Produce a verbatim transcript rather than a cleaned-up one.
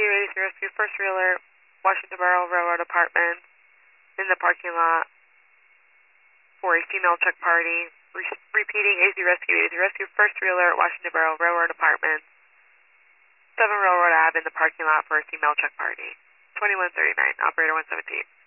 Rescue, A Z Rescue, First Wheeler, Washington Borough Railroad Apartments, in the parking lot for a female check party. Re- repeating, A Z Rescue, A Z Rescue, First Wheeler, Washington Borough Railroad Apartments, seven Railroad Ave in the parking lot for a female check party. twenty-one thirty-nine, operator one seventeen.